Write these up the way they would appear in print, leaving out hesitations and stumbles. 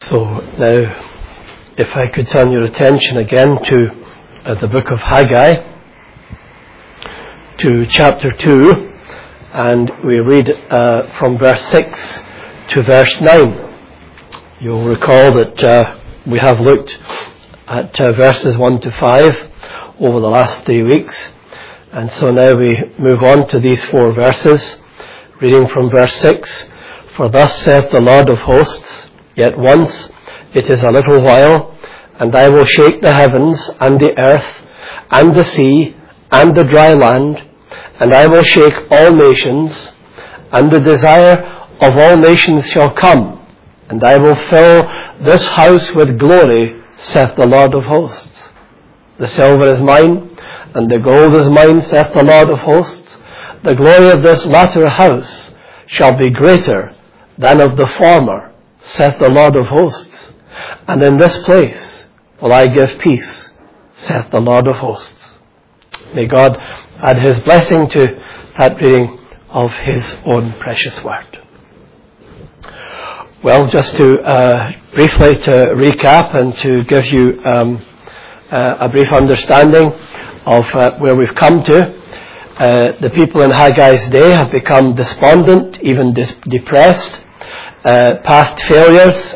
So now, if I could turn your attention again to the book of Haggai, to chapter 2, and we read from verse 6 to verse 9. You'll recall that we have looked at verses 1 to 5 over the last 3 weeks, and so now we move on to these 4 verses, reading from verse 6. For thus saith the Lord of hosts, yet once it is a little while, and I will shake the heavens and the earth and the sea and the dry land, and I will shake all nations, and the desire of all nations shall come, and I will fill this house with glory, saith the Lord of hosts. The silver is mine, and the gold is mine, saith the Lord of hosts. The glory of this latter house shall be greater than of the former, saith the Lord of hosts. And in this place will I give peace, saith the Lord of hosts. May God add his blessing to that reading of his own precious word. Well, just to briefly to recap and to give you a brief understanding of where we've come to. The people in Haggai's day have become despondent, even depressed. Past failures,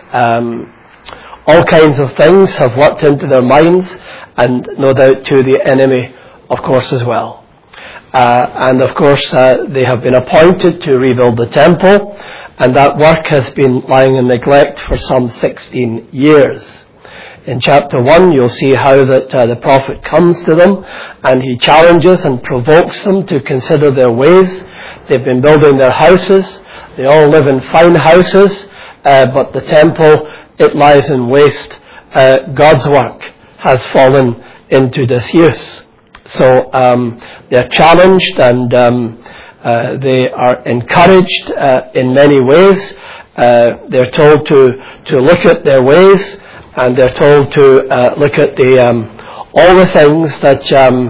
all kinds of things have worked into their minds, and no doubt to the enemy, of course, as well. And of course, they have been appointed to rebuild the temple, and that work has been lying in neglect for some 16 years. In chapter 1, you'll see how that the prophet comes to them, and he challenges and provokes them to consider their ways. They've been building their houses. They all live in fine houses, but the temple, it lies in waste. God's work has fallen into disuse. So they're challenged, and they are encouraged in many ways. They're told to look at their ways, and they're told to look at all the things that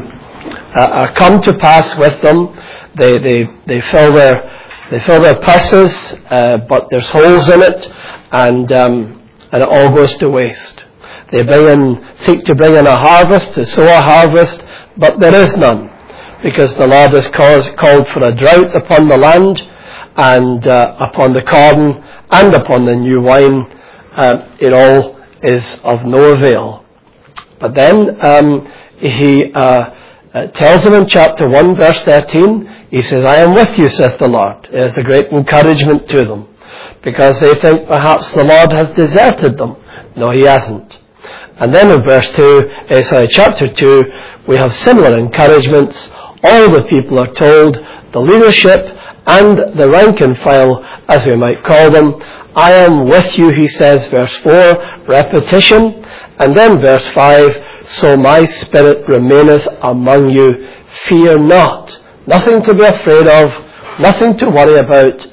are come to pass with them. They fill their purses, but there's holes in it, and it all goes to waste. They seek to bring in a harvest, to sow a harvest, but there is none, because the Lord has called for a drought upon the land, and upon the corn, and upon the new wine. It all is of no avail. But then he tells them in chapter 1, verse 13, he says, I am with you, saith the Lord. It is a great encouragement to them, because they think perhaps the Lord has deserted them. No, he hasn't. And then in chapter 2, we have similar encouragements. All the people are told, the leadership and the rank and file, as we might call them, I am with you, he says, verse 4, repetition. And then verse 5, so my spirit remaineth among you, fear not. Nothing to be afraid of, nothing to worry about.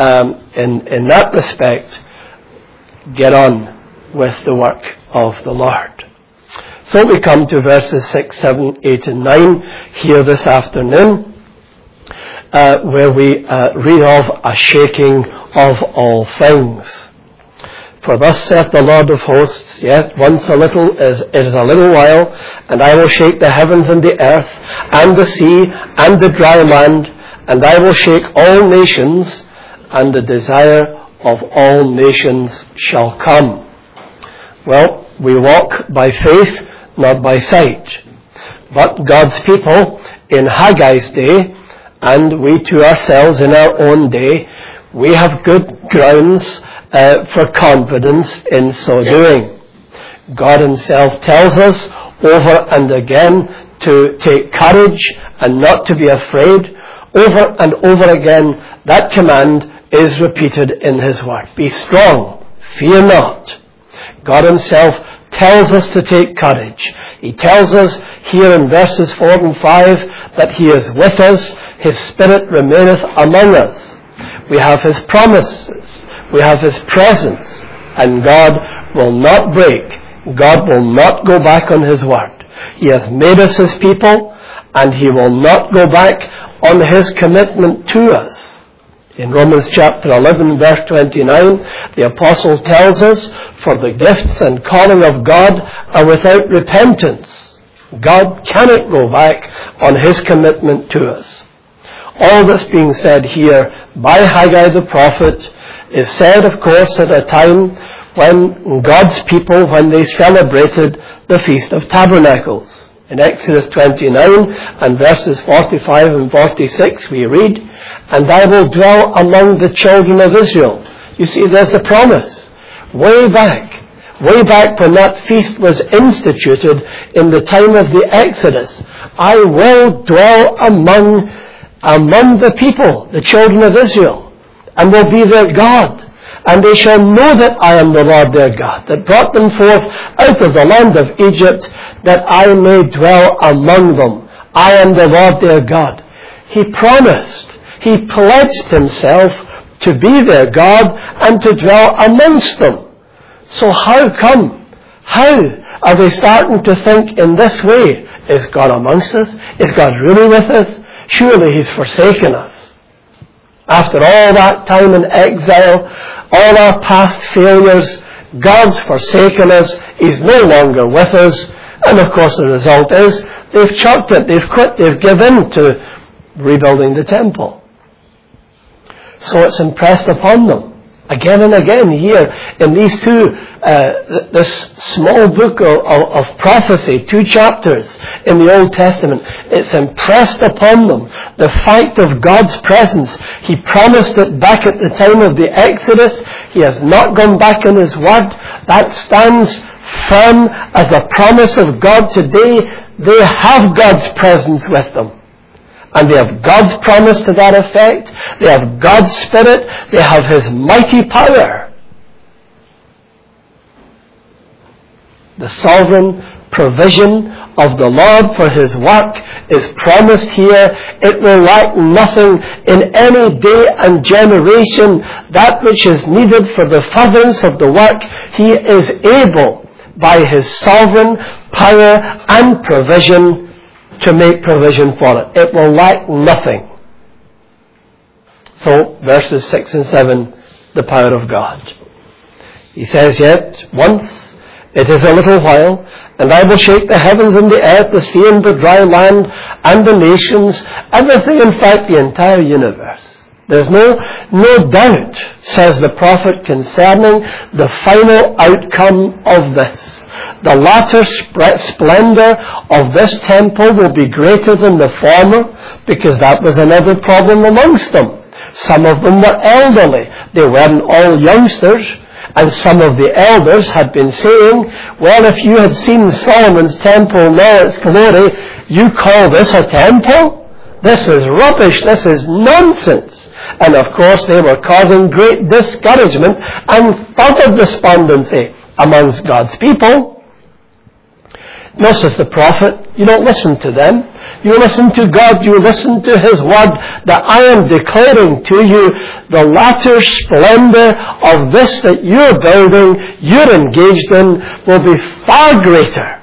In that respect, get on with the work of the Lord. So we come to verses 6, 7, 8 and 9 here this afternoon, where we read of a shaking of all things. For thus saith the Lord of hosts, yes, once it is a little while, and I will shake the heavens and the earth, and the sea, and the dry land, and I will shake all nations, and the desire of all nations shall come. Well, we walk by faith, not by sight. But God's people in Haggai's day, and we to ourselves in our own day, we have good grounds for confidence in so doing. God himself tells us over and again to take courage and not to be afraid. Over and over again, that command is repeated in his word. Be strong, fear not. God himself tells us to take courage. He tells us here in verses 4 and 5 that he is with us, his spirit remaineth among us. We have his promises, we have his presence, and God will not break. God will not go back on his word. He has made us his people, and he will not go back on his commitment to us. In Romans chapter 11, verse 29, the apostle tells us, "For the gifts and calling of God are without repentance." God cannot go back on his commitment to us. All that's being said here by Haggai the prophet is said, of course, at a time when God's people, when they celebrated the Feast of Tabernacles. In Exodus 29 and verses 45 and 46 we read, "And I will dwell among the children of Israel." You see, there's a promise. Way back when that feast was instituted in the time of the Exodus, "I will dwell among the people, the children of Israel, and will be their God. And they shall know that I am the Lord their God, that brought them forth out of the land of Egypt, that I may dwell among them. I am the Lord their God." He promised, he pledged himself to be their God and to dwell amongst them. So how are they starting to think in this way? Is God amongst us? Is God really with us? Surely he's forsaken us. After all that time in exile, all our past failures, God's forsaken us, he's no longer with us, and of course the result is they've chucked it, they've quit, they've given to rebuilding the temple. So it's impressed upon them again and again here in these two, this small book of prophecy, 2 chapters in the Old Testament. It's impressed upon them the fact of God's presence. He promised it back at the time of the Exodus. He has not gone back on his word. That stands firm as a promise of God today. They have God's presence with them. And they have God's promise to that effect. They have God's Spirit. They have his mighty power. The sovereign provision of the Lord for his work is promised here. It will lack nothing in any day and generation. That which is needed for the furtherance of the work, he is able, by his sovereign power and provision, to make provision for it. It will lack nothing. So, verses 6 and 7, the power of God. He says, "Yet once, it is a little while, and I will shake the heavens and the earth, the sea and the dry land, and the nations," everything, in fact, the entire universe. There's no doubt, says the prophet, concerning the final outcome of this. The latter splendor of this temple will be greater than the former, because that was another problem amongst them. Some of them were elderly. They weren't all youngsters. And some of the elders had been saying, "Well, if you had seen Solomon's temple in all its glory, you call this a temple? This is rubbish. This is nonsense." And of course they were causing great discouragement and further despondency amongst God's people. No, says the prophet, you don't listen to them. You listen to God. You listen to his word, that I am declaring to you the latter splendor of this that you're building, you're engaged in, will be far greater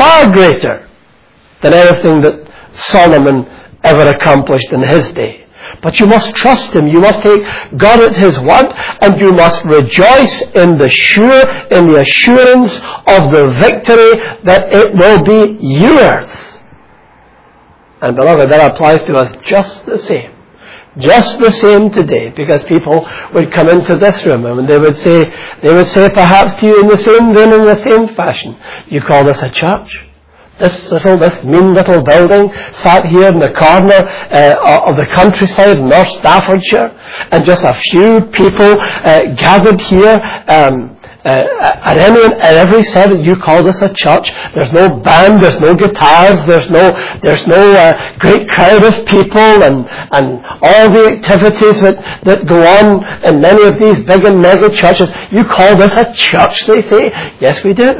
than anything that Solomon ever accomplished in his day. But you must trust him. You must take God at his word, and you must rejoice in the assurance of the victory that it will be yours. And beloved, that applies to us just the same. Just the same today, because people would come into this room and they would say perhaps to you in the same vein, in the same fashion, "You call this a church? This mean little building sat here in the corner of the countryside in North Staffordshire, and just a few people gathered here at every service. You call this a church? There's no band, there's no guitars, there's no great crowd of people, and all the activities that go on in many of these big and mega churches. You call this a church?" They say. Yes, we do.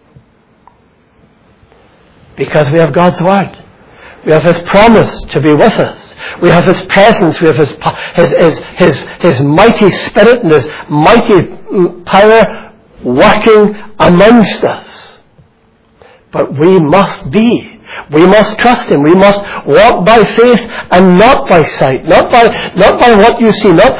Because we have God's word. We have his promise to be with us. We have his presence. We have his mighty Spirit and his mighty power working amongst us. But we must be. We must trust Him. We must walk by faith and not by sight. Not by what you see. Not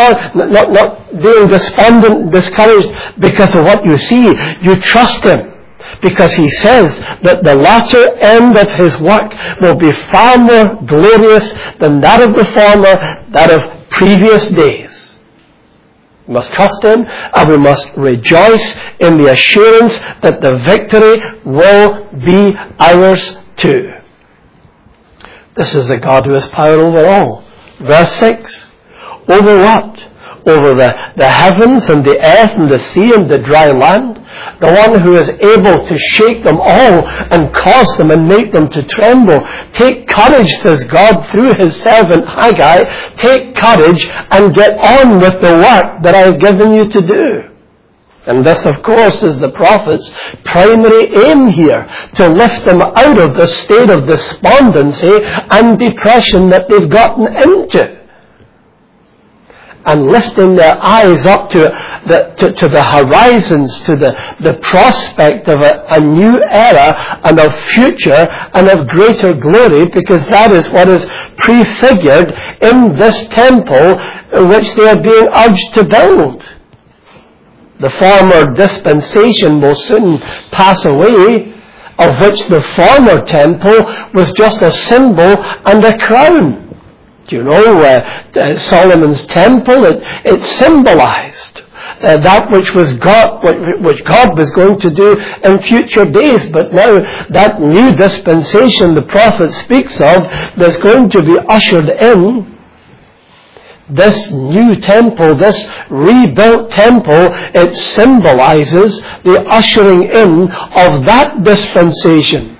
being despondent, discouraged because of what you see. You trust Him. Because He says that the latter end of His work will be far more glorious than that of the former, that of previous days. We must trust Him, and we must rejoice in the assurance that the victory will be ours too. This is the God who has power over all. Verse 6. Over what? Over the heavens and the earth and the sea and the dry land. The one who is able to shake them all and cause them and make them to tremble. Take courage, says God through His servant Haggai. Take courage and get on with the work that I have given you to do. And this, of course, is the prophet's primary aim here, to lift them out of the state of despondency and depression that they've gotten into. And lifting their eyes up to the horizons, to the prospect of a new era and of future and of greater glory, because that is what is prefigured in this temple which they are being urged to build. The former dispensation will soon pass away, of which the former temple was just a symbol and a crown. Do you know, Solomon's temple, it symbolized that which God was going to do in future days. But now that new dispensation the prophet speaks of, that's going to be ushered in, this new temple, this rebuilt temple, it symbolizes the ushering in of that dispensation.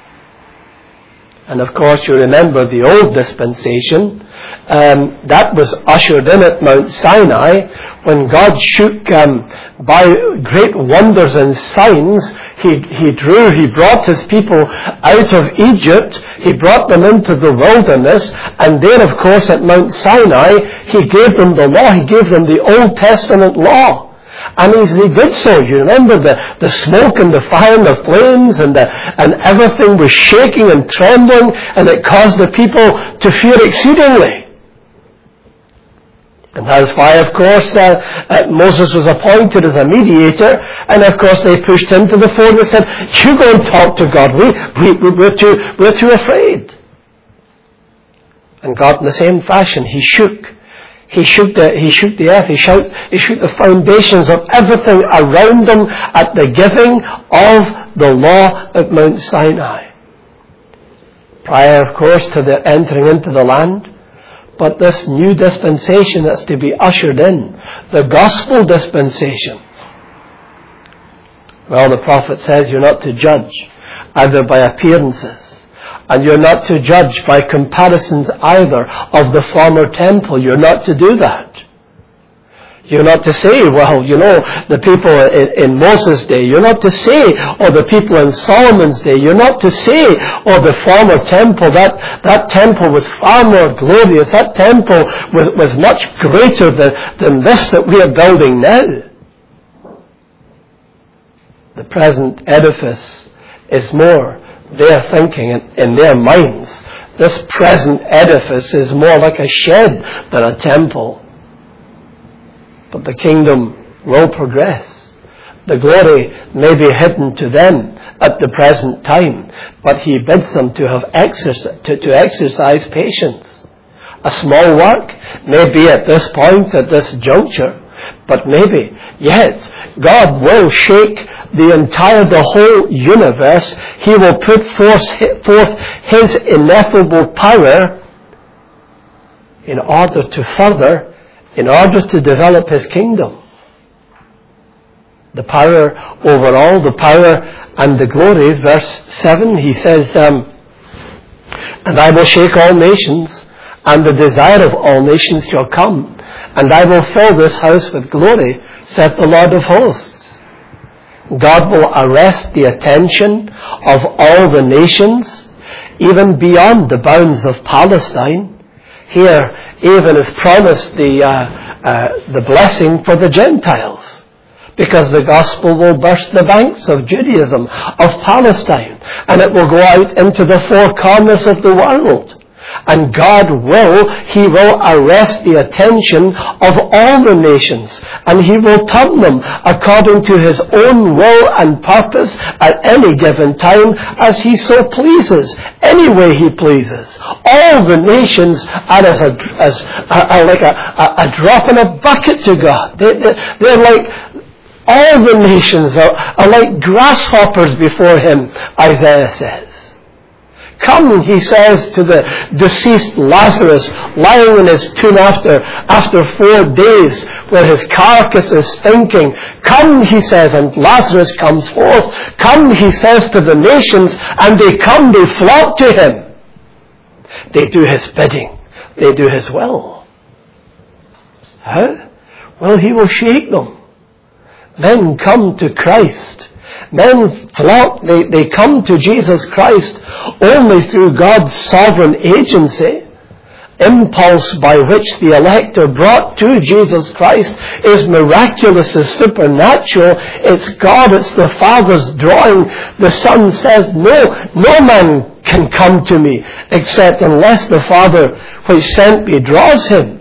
And of course, you remember the old dispensation. That was ushered in at Mount Sinai when God shook by great wonders and signs. He brought His people out of Egypt. He brought them into the wilderness. And there, of course, at Mount Sinai, He gave them the law. He gave them the Old Testament law. And as He did so, you remember the smoke and the fire and the flames and everything was shaking and trembling, and it caused the people to fear exceedingly. And that's why, of course, Moses was appointed as a mediator, and of course they pushed him to the fore and said, "You go and talk to God. We're too afraid." And God, in the same fashion, He shook the earth. He shook the foundations of everything around them at the giving of the law at Mount Sinai. Prior, of course, to their entering into the land. But this new dispensation that's to be ushered in, the gospel dispensation. Well, the prophet says you're not to judge either by appearances, and you're not to judge by comparisons either of the former temple. You're not to do that. You're not to say, well, you know, the people in Moses' day. You're not to say, or the people in Solomon's day. You're not to say, or the former temple, that temple was far more glorious. That temple was much greater than this that we are building now. The present edifice is more their thinking in their minds. This present edifice is more like a shed than a temple. But the kingdom will progress. The glory may be hidden to them at the present time, but He bids them to have exercise patience. A small work may be at this point, at this juncture, but maybe yet God will shake the whole universe. He will put forth His ineffable power in order to develop His kingdom. The power over all, the power and the glory. Verse 7, He says, "And I will shake all nations, and the desire of all nations shall come, and I will fill this house with glory, saith the Lord of hosts." God will arrest the attention of all the nations, even beyond the bounds of Palestine. Here, even is promised the blessing for the Gentiles. because the gospel will burst the banks of Judaism, of Palestine, and it will go out into the four corners of the world. And God He will arrest the attention of all the nations, and He will turn them according to His own will and purpose at any given time as He so pleases, any way He pleases. All the nations are like a drop in a bucket to God. They're like, all the nations are like grasshoppers before Him, Isaiah says. Come, He says to the deceased Lazarus, lying in his tomb after 4 days, where his carcass is stinking. Come, He says, and Lazarus comes forth. Come, He says to the nations, and they come, they flock to Him. They do His bidding. They do His will. How? Well, He will shake them. Men come to Christ. Men flock, they come to Jesus Christ only through God's sovereign agency. Impulse by which the elect are brought to Jesus Christ is miraculous, is supernatural. It's God, it's the Father's drawing. The Son says, no man can come to me except unless the Father which sent me draws him.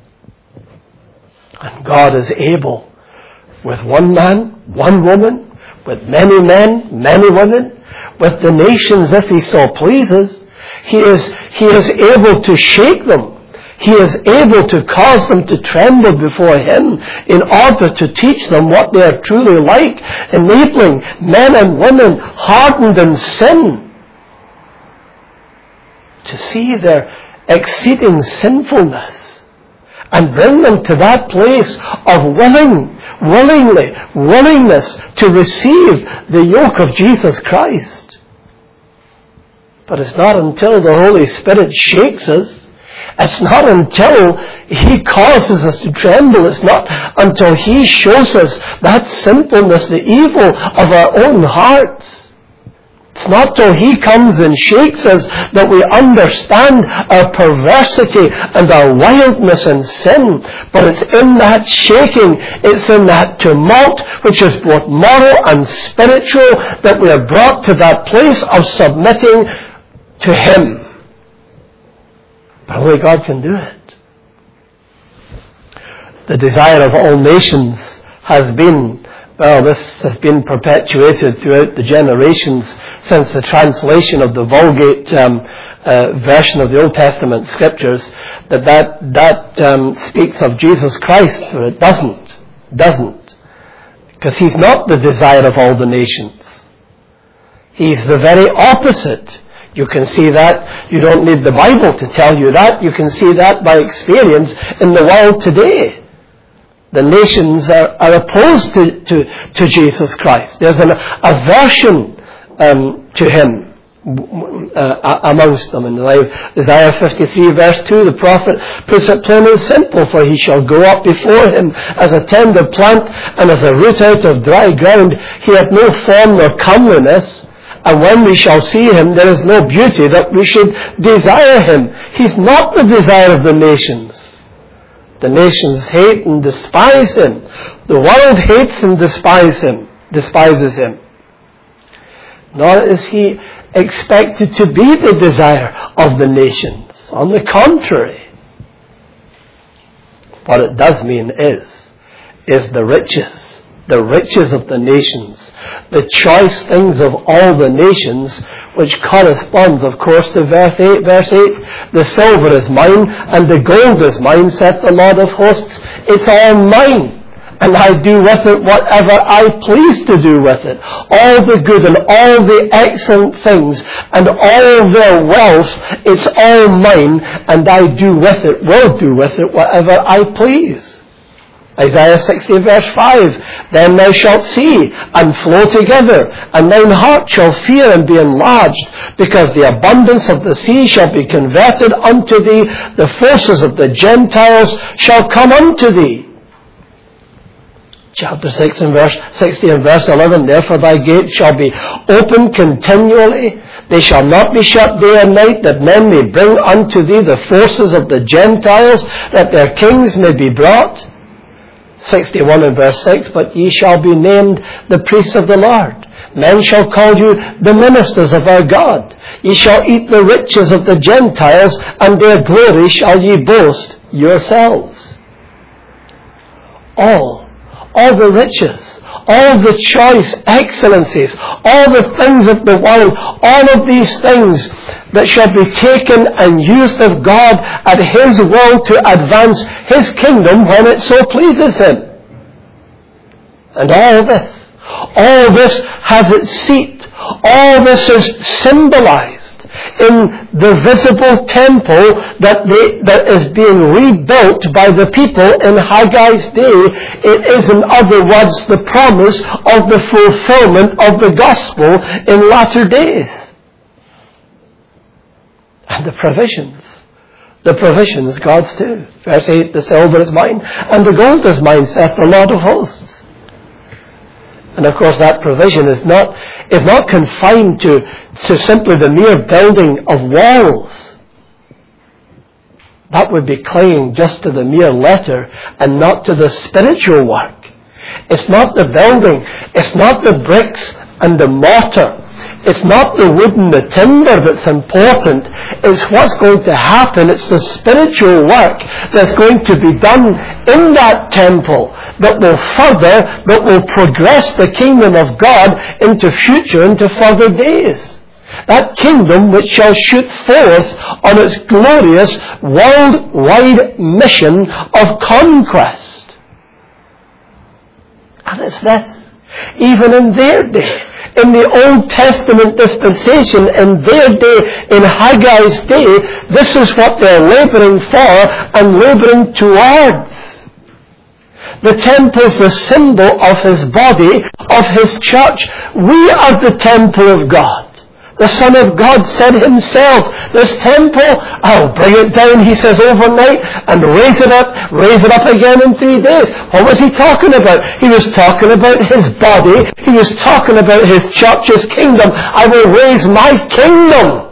And God is able, with one man, one woman, with many men, many women, with the nations if He so pleases. He is able to shake them. He is able to cause them to tremble before Him in order to teach them what they are truly like, enabling men and women hardened in sin to see their exceeding sinfulness and bring them to that place of willingness to receive the yoke of Jesus Christ. But it's not until the Holy Spirit shakes us, it's not until He causes us to tremble, it's not until He shows us that sinfulness, the evil of our own hearts. It's not till He comes and shakes us that we understand our perversity and our wildness and sin. But it's in that shaking, it's in that tumult, which is both moral and spiritual, that we are brought to that place of submitting to Him. But only God can do it. The desire of all nations has been, this has been perpetuated throughout the generations since the translation of the Vulgate version of the Old Testament Scriptures, that speaks of Jesus Christ, or it doesn't. Because He's not the desire of all the nations. He's the very opposite. You can see that. You don't need the Bible to tell you that. You can see that by experience in the world today. The nations are opposed to Jesus Christ. There's an aversion to Him amongst them. In Isaiah 53 verse 2, the prophet puts it plain and simple, for He shall go up before Him as a tender plant and as a root out of dry ground. He hath no form nor comeliness, and when we shall see Him, there is no beauty that we should desire Him. He's not the desire of the nations. The nations hate and despise Him. The world hates and despises Him. Nor is He expected to be the desire of the nations. On the contrary. What it does mean is the riches of the nations, the choice things of all the nations, which corresponds, of course, to verse 8. The silver is mine, and the gold is mine, saith the Lord of hosts. It's all mine, and I do with it whatever I please to do with it. All the good and all the excellent things, and all their wealth, it's all mine, and I will do with it whatever I please. Isaiah 60 verse 5, then thou shalt see and flow together, and thine heart shall fear and be enlarged, because the abundance of the sea shall be converted unto thee, the forces of the Gentiles shall come unto thee. Chapter 60 and verse 11, therefore thy gates shall be open continually, they shall not be shut day and night, that men may bring unto thee the forces of the Gentiles, that their kings may be brought. 61 and verse 6, but ye shall be named the priests of the Lord. Men shall call you the ministers of our God. Ye shall eat the riches of the Gentiles, and their glory shall ye boast yourselves. All the riches, all the choice excellencies, all the things of the world, all of these things that shall be taken and used of God at His will to advance His kingdom when it so pleases Him. And all this has its seat. All this is symbolized in the visible temple that is being rebuilt by the people in Haggai's day. It is, in other words, the promise of the fulfillment of the gospel in latter days. And the provisions, God's too. Verse 8, the silver is mine, and the gold is mine, saith the Lord of hosts. And of course that provision is not confined to simply the mere building of walls. That would be clinging just to the mere letter and not to the spiritual work. It's not the building, it's not the bricks and the mortar. It's not the wood and the timber that's important. It's what's going to happen. It's the spiritual work that's going to be done in that temple that will progress the kingdom of God into further days. That kingdom which shall shoot forth on its glorious worldwide mission of conquest. And it's this. Even in their day, in the Old Testament dispensation, in their day, in Haggai's day, this is what they're laboring for and laboring towards. The temple is the symbol of His body, of His church. We are the temple of God. The Son of God said Himself, this temple, I'll bring it down, He says, overnight and raise it up again in 3 days. What was He talking about? He was talking about His body. He was talking about His church, His kingdom. I will raise my kingdom.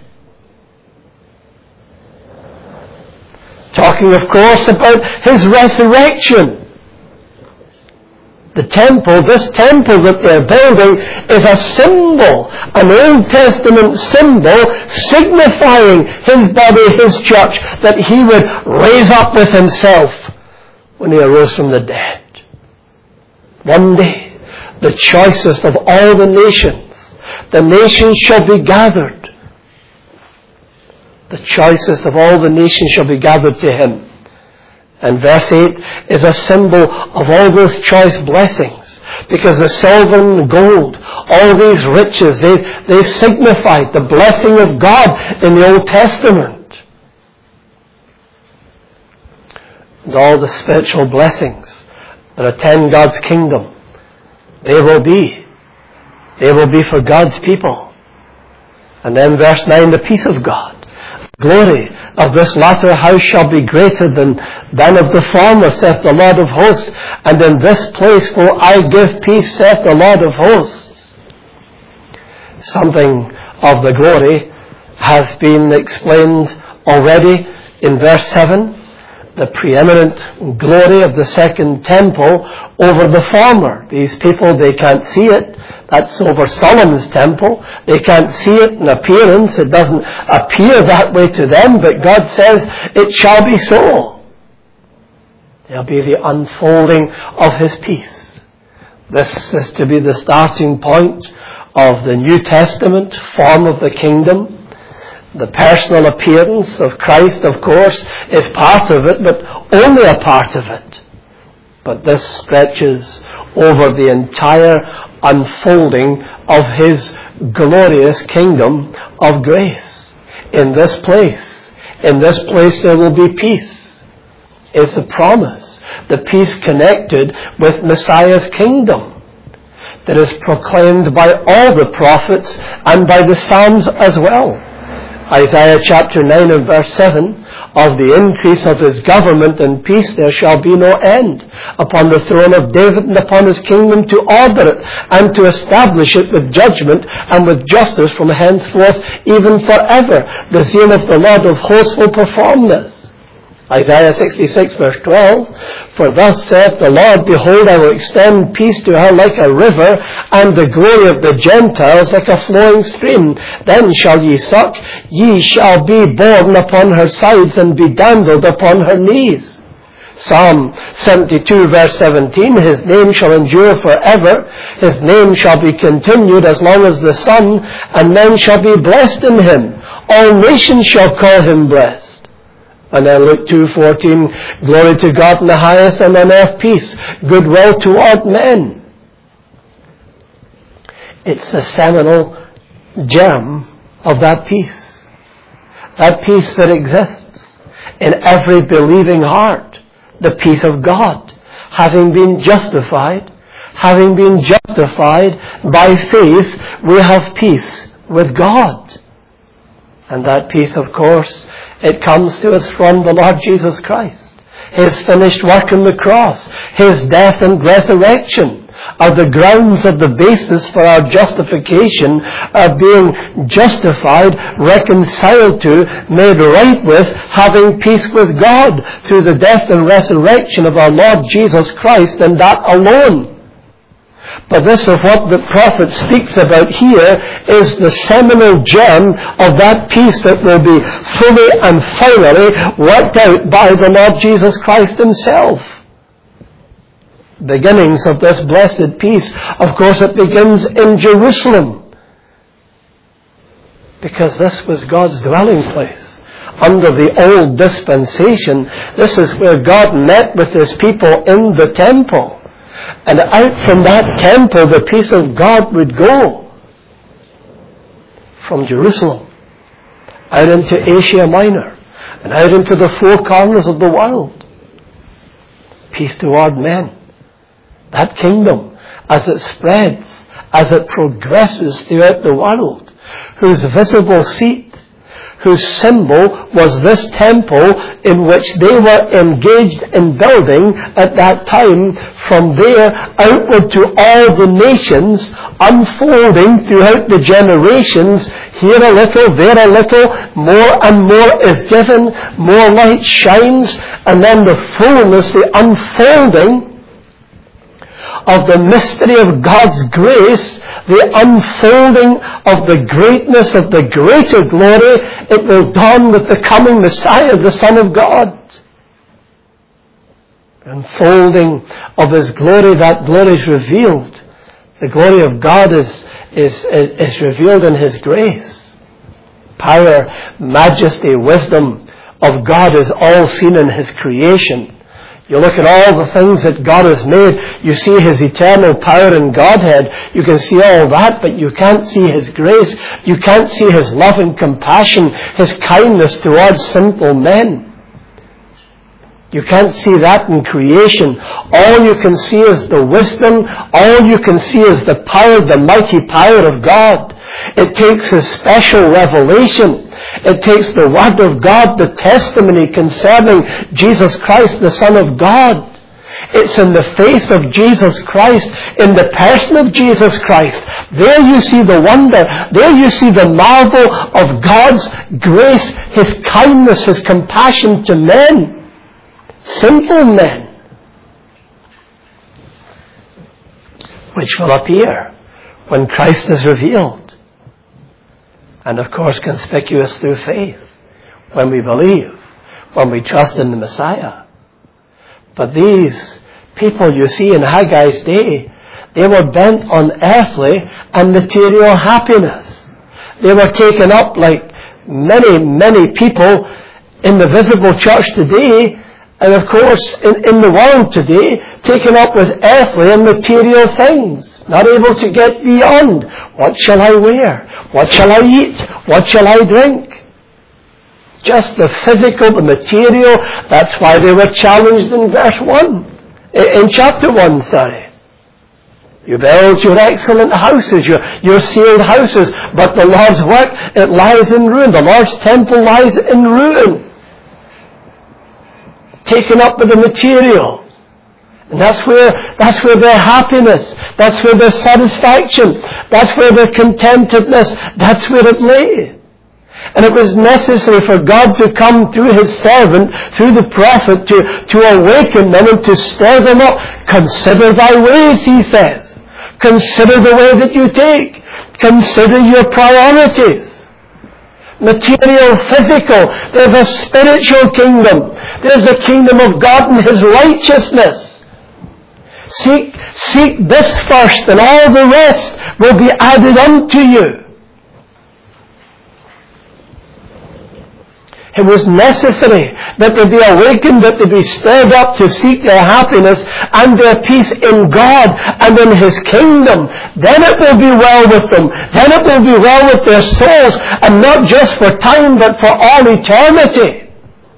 Talking, of course, about His resurrection. The temple, this temple that they're building, is a symbol, an Old Testament symbol signifying His body, His church, that He would raise up with Himself when He arose from the dead. One day, the choicest of all the nations shall be gathered. The choicest of all the nations shall be gathered to Him. And verse 8 is a symbol of all those choice blessings. Because the silver and the gold, all these riches, they signified the blessing of God in the Old Testament. And all the spiritual blessings that attend God's kingdom, they will be for God's people. And then verse 9, the peace of God. Glory of this latter house shall be greater than of the former, saith the Lord of hosts. And in this place will I give peace, saith the Lord of hosts. Something of the glory has been explained already in verse 7. The preeminent glory of the second temple over the former. These people, they can't see it. That's over Solomon's temple. They can't see it in appearance. It doesn't appear that way to them, but God says it shall be so. There'll be the unfolding of His peace. This is to be the starting point of the New Testament form of the kingdom. The personal appearance of Christ, of course, is part of it, but only a part of it. But this stretches over the entire unfolding of His glorious kingdom of grace. In this place there will be peace. It's the promise. The peace connected with Messiah's kingdom that is proclaimed by all the prophets and by the Psalms as well. Isaiah chapter 9 and verse 7, of the increase of His government and peace there shall be no end upon the throne of David and upon His kingdom, to order it and to establish it with judgment and with justice from henceforth even forever. The zeal of the Lord of hosts will perform this. Isaiah 66 verse 12, for thus saith the Lord, behold, I will extend peace to her like a river, and the glory of the Gentiles like a flowing stream. Then shall ye suck, ye shall be borne upon her sides, and be dandled upon her knees. Psalm 72 verse 17, his name shall endure forever, his name shall be continued as long as the sun, and men shall be blessed in him. All nations shall call him blessed. And then Luke 2:14, glory to God in the highest, and on earth peace, goodwill toward men. It's the seminal germ of that peace. That peace that exists in every believing heart. The peace of God. Having been justified by faith, we have peace with God. And that peace, of course, it comes to us from the Lord Jesus Christ. His finished work on the cross, His death and resurrection are the grounds of the basis for our justification, of being justified, reconciled to, made right with, having peace with God through the death and resurrection of our Lord Jesus Christ, and that alone. But this of what the prophet speaks about here is the seminal germ of that peace that will be fully and finally worked out by the Lord Jesus Christ Himself. Beginnings of this blessed peace, of course, it begins in Jerusalem, because this was God's dwelling place. Under the old dispensation, this is where God met with His people in the temple. And out from that temple, the peace of God would go from Jerusalem out into Asia Minor and out into the four corners of the world. Peace toward men. That kingdom, as it spreads, as it progresses throughout the world, whose visible seat, whose symbol was this temple in which they were engaged in building at that time, from there outward to all the nations, unfolding throughout the generations, here a little, there a little, more and more is given, more light shines, and then the fullness, the unfolding of the mystery of God's grace, the unfolding of the greatness of the greater glory, it will dawn with the coming Messiah, the Son of God. Unfolding of His glory, that glory is revealed. The glory of God is revealed in His grace. Power, majesty, wisdom of God is all seen in His creation. You look at all the things that God has made, you see His eternal power and Godhead, you can see all that, but you can't see His grace, you can't see His love and compassion, His kindness towards sinful men. You can't see that in creation. All you can see is the wisdom, all you can see is the power, the mighty power of God. It takes His special revelation. It takes the Word of God, the testimony concerning Jesus Christ, the Son of God. It's in the face of Jesus Christ, in the person of Jesus Christ. There you see the wonder. There you see the marvel of God's grace, His kindness, His compassion to men. Sinful men. Which will appear when Christ is revealed. And of course conspicuous through faith, when we believe, when we trust in the Messiah. But these people you see in Haggai's day, they were bent on earthly and material happiness. They were taken up like many, many people in the visible church today, and of course in the world today, taken up with earthly and material things. Not able to get beyond. What shall I wear? What shall I eat? What shall I drink? Just the physical, the material. That's why they were challenged in verse 1. In chapter 1, sorry. You build your excellent houses, your sealed houses, but the Lord's work, it lies in ruin. The Lord's temple lies in ruin. Taken up with the material. And that's where their happiness, that's where their satisfaction, that's where their contentedness, that's where it lay. And it was necessary for God to come through His servant, through the prophet, to awaken them and to stir them up. Consider thy ways, He says. Consider the way that you take. Consider your priorities. Material, physical. There's a spiritual kingdom. There's the kingdom of God and His righteousness. Seek this first, and all the rest will be added unto you. It was necessary that they be awakened, that they be stirred up to seek their happiness and their peace in God and in His kingdom. Then it will be well with them. Then it will be well with their souls, and not just for time, but for all eternity.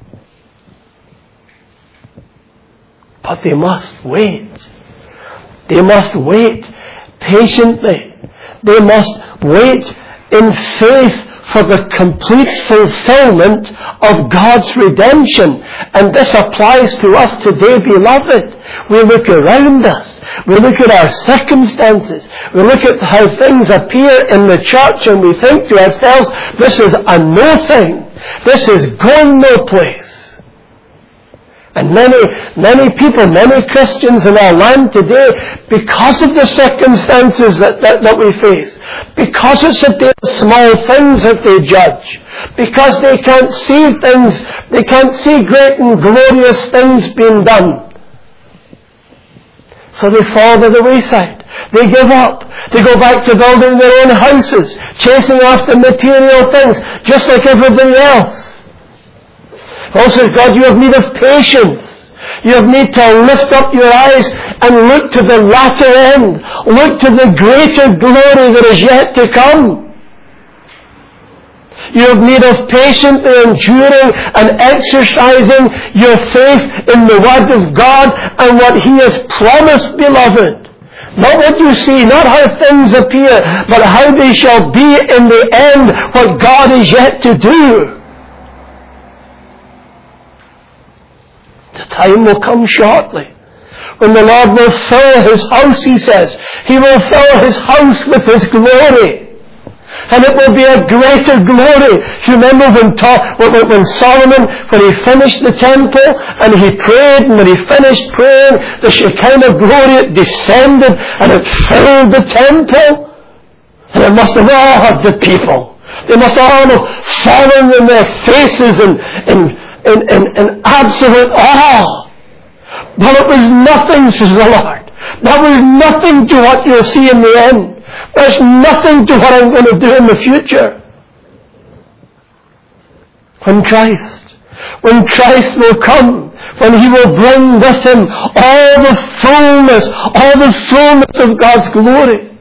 But they must wait. They must wait patiently. They must wait in faith for the complete fulfillment of God's redemption. And this applies to us today, beloved. We look around us. We look at our circumstances. We look at how things appear in the church, and we think to ourselves, this is a no thing. This is going no place. And many people, many Christians in our land today, because of the circumstances that we face, because it's the small things that they judge, because they can't see things, they can't see great and glorious things being done. So they fall to the wayside. They give up. They go back to building their own houses, chasing after material things, just like everybody else. Paul says, God, you have need of patience. You have need to lift up your eyes and look to the latter end. Look to the greater glory that is yet to come. You have need of patiently enduring and exercising your faith in the Word of God and what He has promised, beloved. Not what you see, not how things appear, but how they shall be in the end, what God is yet to do. The time will come shortly when the Lord will fill His house, He says. He will fill His house with His glory. And it will be a greater glory. You remember when Solomon, when he finished the temple and he prayed, and when he finished praying, the Shekinah glory descended and it filled the temple. And it must have awed the people. They must all have fallen in their faces in absolute awe. But it was nothing, says the Lord. That was nothing to what you'll see in the end. There's nothing to what I'm going to do in the future. When Christ will come, when He will bring with Him all the fullness of God's glory.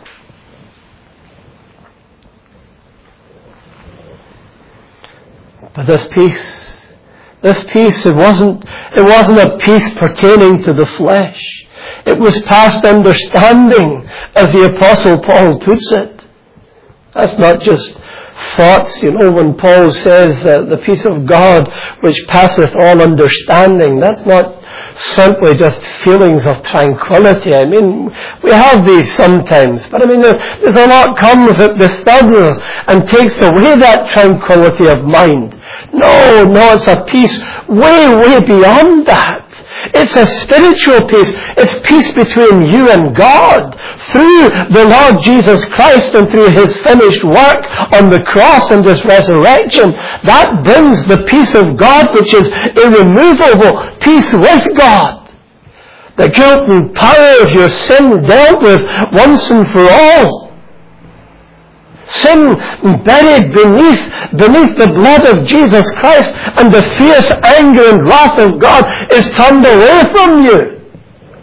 But this peace, it wasn't a peace pertaining to the flesh. It was past understanding, as the Apostle Paul puts it. That's not just thoughts, when Paul says the peace of God which passeth all understanding. That's not simply just feelings of tranquility. I mean, we have these sometimes, but there's a lot comes that disturbs us and takes away that tranquility of mind. No, it's a peace way beyond that. It's a spiritual peace. It's peace between you and God through the Lord Jesus Christ and through His finished work on the cross and His resurrection. That brings the peace of God, which is irremovable, peace with God. The guilt and power of your sin dealt with once and for all. Sin buried beneath the blood of Jesus Christ, and the fierce anger and wrath of God is turned away from you.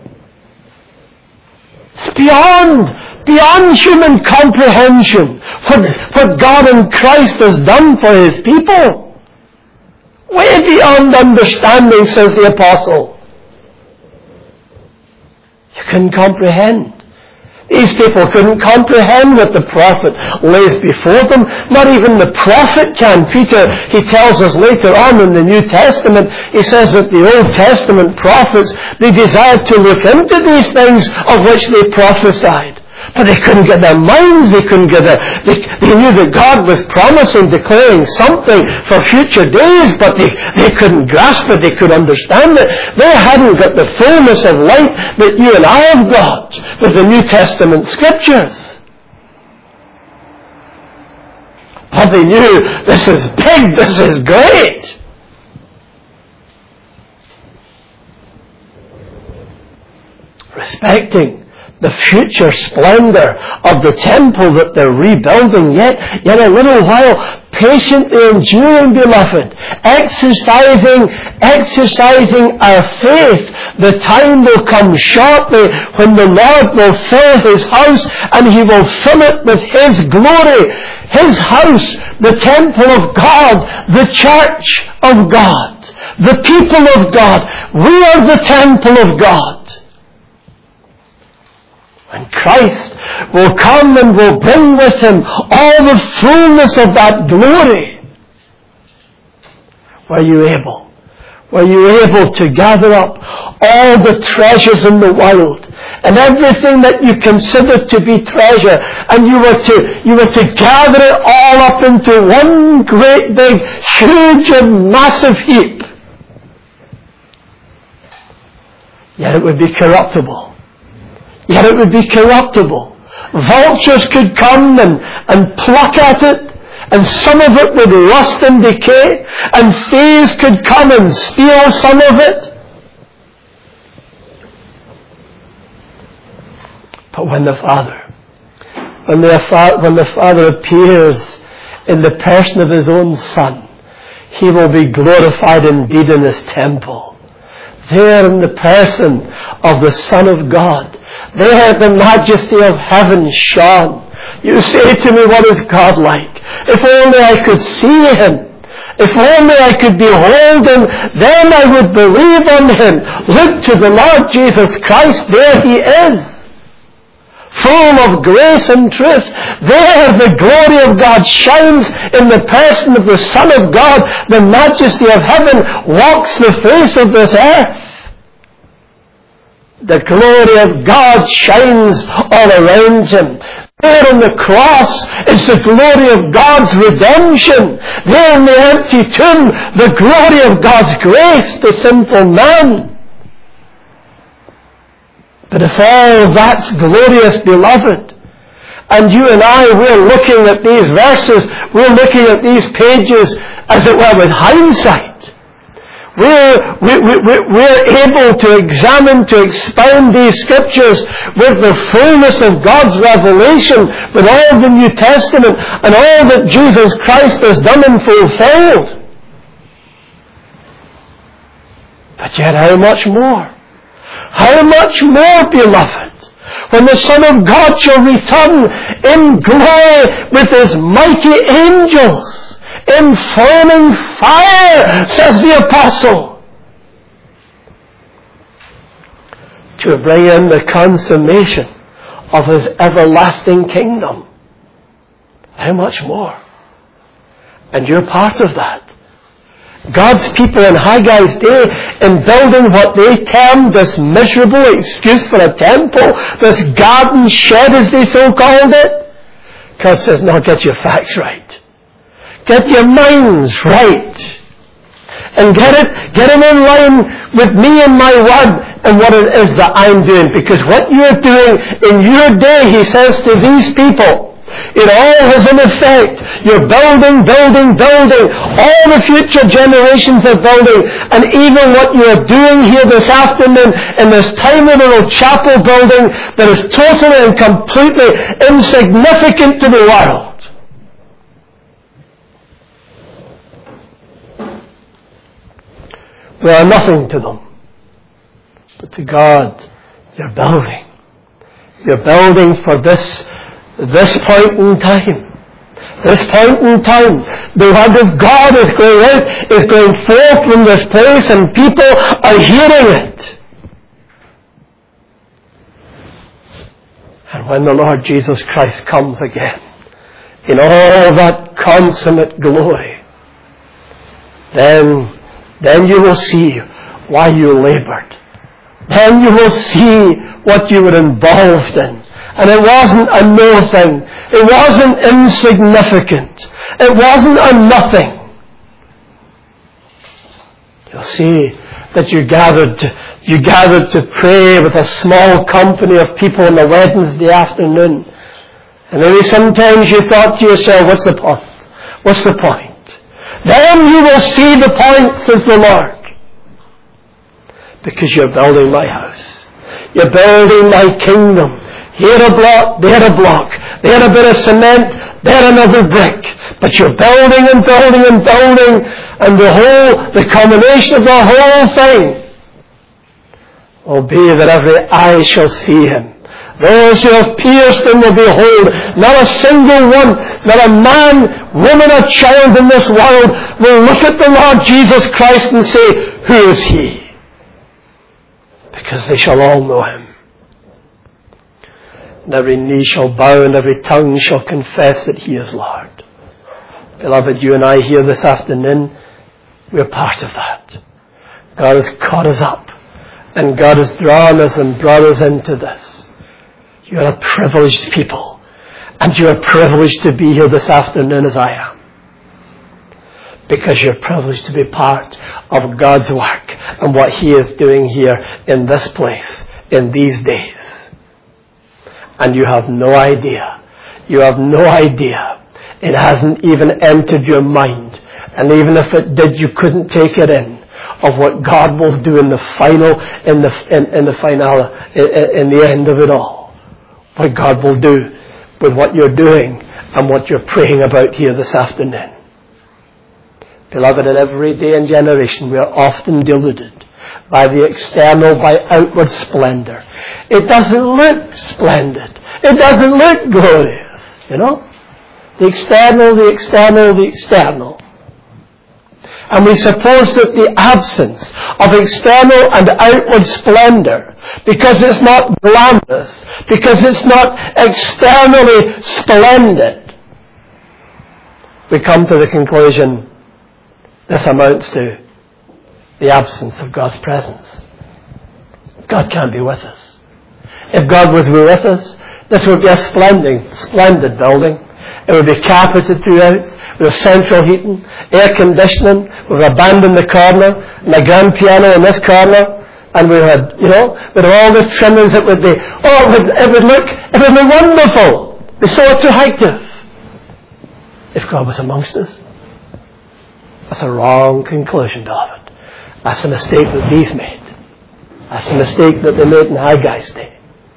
It's beyond human comprehension what God in Christ has done for His people. Way beyond understanding, says the Apostle. You couldn't comprehend. These people couldn't comprehend what the prophet lays before them. Not even the prophet can. Peter, he tells us later on in the New Testament, he says that the Old Testament prophets, they desired to look into these things of which they prophesied. But they couldn't get their minds, they knew that God was promising, declaring something for future days, but they couldn't grasp it, they couldn't understand it. They hadn't got the fullness of light that you and I have got with the New Testament Scriptures. But they knew, this is big, this is great. Respecting the future splendor of the temple that they're rebuilding, yet a little while, patiently enduring, beloved, exercising our faith. The time will come shortly when the Lord will fill His house, and He will fill it with His glory. His house, the temple of God, the church of God, the people of God. We are the temple of God. And Christ will come and will bring with Him all the fullness of that glory. Were you able to gather up all the treasures in the world and everything that you consider to be treasure, and you were to gather it all up into one great big, huge and massive heap? Yet it would be corruptible. Yet it would be corruptible. Vultures could come and pluck at it, and some of it would rust and decay, and thieves could come and steal some of it. But when the Father appears in the person of His own Son, He will be glorified indeed in His temple. There in the person of the Son of God, there the majesty of heaven shone. You say to me, what is God like? If only I could see Him. If only I could behold Him, then I would believe on Him. Look to the Lord Jesus Christ, there He is, full of grace and truth. There the glory of God shines in the person of the Son of God. The majesty of heaven walks the face of this earth. The glory of God shines all around Him. There on the cross is the glory of God's redemption. There in the empty tomb, the glory of God's grace to sinful man. But if all that's glorious, beloved, and you and I, we're looking at these verses, we're looking at these pages, as it were, with hindsight. We're able to examine, to expound these Scriptures with the fullness of God's revelation, with all the New Testament, and all that Jesus Christ has done and fulfilled. But yet how much more? How much more, beloved, when the Son of God shall return in glory with His mighty angels, in flaming fire, says the Apostle, to bring in the consummation of His everlasting kingdom. How much more? And you're part of that. God's people in Haggai's day, in building what they termed this miserable excuse for a temple, this garden shed as they so called it, God says, no, get your facts right. Get your minds right. And get it in line with me and my word and what it is that I'm doing. Because what you're doing in your day, He says to these people, it all has an effect. You're building. All the future generations are building. And even what you're doing here this afternoon in this tiny little chapel building that is totally and completely insignificant to the world. We are nothing to them. But to God, you're building. You're building for this point in time. This point in time, the Word of God is going out, is going forth from this place, and people are hearing it. And when the Lord Jesus Christ comes again, in all that consummate glory, then you will see why you labored. Then you will see what you were involved in. And it wasn't a no thing. It wasn't insignificant. It wasn't a nothing. You'll see that you gathered to pray with a small company of people on a Wednesday afternoon. And maybe sometimes you thought to yourself, what's the point? What's the point? Then you will see the point, says the Lord. Because you're building my house. You're building my kingdom. Here a block, there a block. There a bit of cement, there another brick. But you're building and building and building, and the culmination of the whole thing will be that every eye shall see him. Those who have pierced him will behold. Not a single one, not a man, woman, or child in this world will look at the Lord Jesus Christ and say, who is he? Because they shall all know him. And every knee shall bow and every tongue shall confess that he is Lord. Beloved, you and I here this afternoon, we're part of that. God has caught us up, and God has drawn us and brought us into this. You are a privileged people, and you are privileged to be here this afternoon as I am. Because you're privileged to be part of God's work and what he is doing here in this place, in these days. And you have no idea. You have no idea. It hasn't even entered your mind. And even if it did, you couldn't take it in, of what God will do in the end of it all. What God will do with what you're doing and what you're praying about here this afternoon. Beloved, in every day and generation, we are often deluded by the external, by outward splendor. It doesn't look splendid. It doesn't look glorious, you know. The external. And we suppose that the absence of external and outward splendor, because it's not glamorous, because it's not externally splendid, we come to the conclusion this amounts to the absence of God's presence. God can't be with us. If God was with us, this would be a splendid building. It would be carpeted throughout, with central heating, air conditioning. We've abandoned the corner, and the grand piano in this corner, and we had, with all the trimmings. It would be, it would look wonderful. It'd be so attractive. If God was amongst us. That's a wrong conclusion, beloved. That's a mistake that these made. That's a mistake that they made in Haggai's day.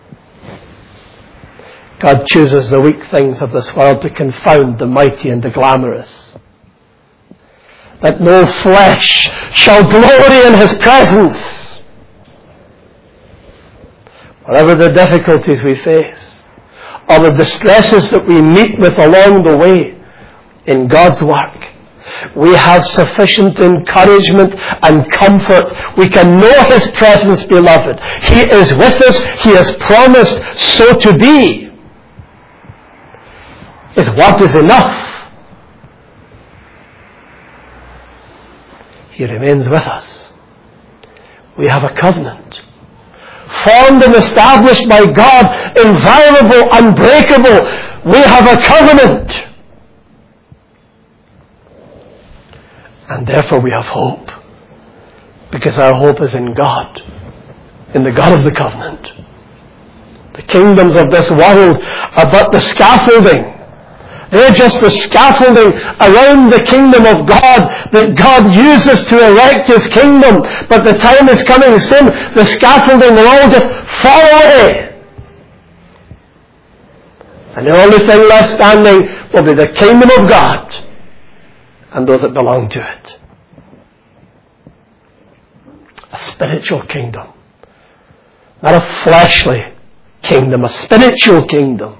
God chooses the weak things of this world to confound the mighty and the glamorous. That no flesh shall glory in his presence. Whatever the difficulties we face, or the distresses that we meet with along the way in God's work, we have sufficient encouragement and comfort. We can know his presence, beloved. He is with us. He has promised so to be. His word is enough. He remains with us. We have a covenant. Formed and established by God, inviolable, unbreakable. We have a covenant. And therefore we have hope. Because our hope is in God. In the God of the covenant. The kingdoms of this world are but the scaffolding. They're just the scaffolding around the kingdom of God that God uses to erect his kingdom. But the time is coming soon, the scaffolding will all just fall away. And the only thing left standing will be the kingdom of God and those that belong to it. A spiritual kingdom. Not a fleshly kingdom, a spiritual kingdom.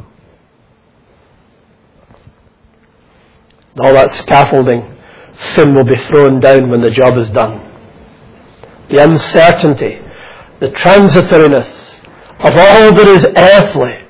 All that scaffolding, sin will be thrown down when the job is done. The uncertainty, the transitoriness of all that is earthly,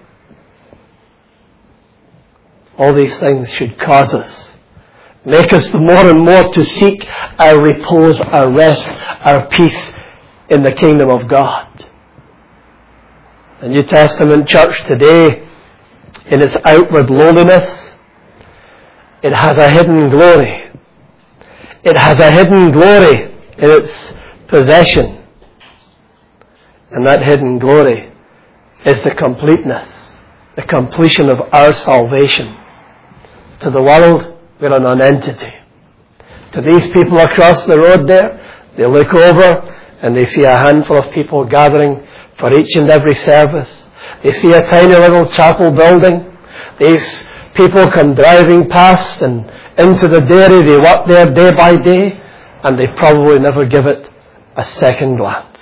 all these things should cause us, make us more and more to seek our repose, our rest, our peace in the kingdom of God. The New Testament church today, in its outward lowliness, it has a hidden glory. It has a hidden glory in its possession. And that hidden glory is the completeness, the completion of our salvation. To the world, we're a non-entity. To these people across the road there, they look over and they see a handful of people gathering for each and every service. They see a tiny little chapel building. These people come driving past and into the dairy. They work there day by day, and they probably never give it a second glance.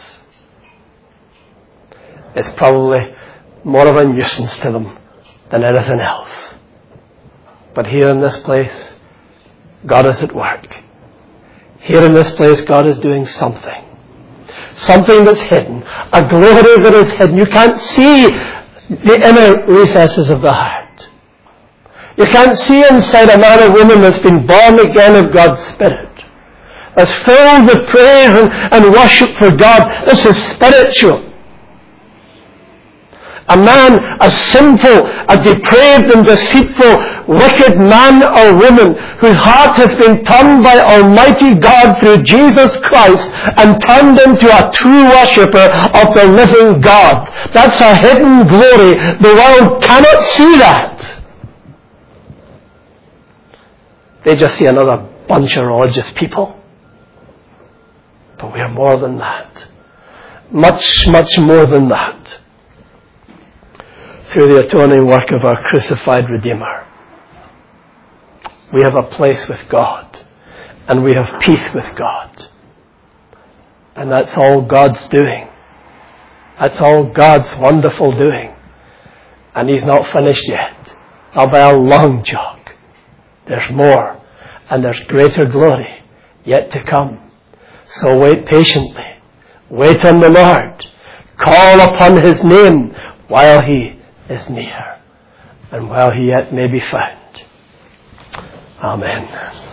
It's probably more of a nuisance to them than anything else. But here in this place, God is at work. Here in this place, God is doing something. Something that's hidden. A glory that is hidden. You can't see the inner recesses of the heart. You can't see inside a man or woman that's been born again of God's Spirit. That's filled with praise and worship for God. This is spiritual. A man, a sinful, a depraved and deceitful, wicked man or woman whose heart has been turned by Almighty God through Jesus Christ and turned into a true worshipper of the living God. That's a hidden glory. The world cannot see that. They just see another bunch of religious people. But we are more than that. Much, much more than that. Through the atoning work of our crucified Redeemer, we have a place with God, and we have peace with God. And that's all God's doing. That's all God's wonderful doing. And He's not finished yet. Not by a long jog. There's more, and there's greater glory yet to come. So wait patiently. Wait on the Lord. Call upon His name while He is near, and while He yet may be found. Amen.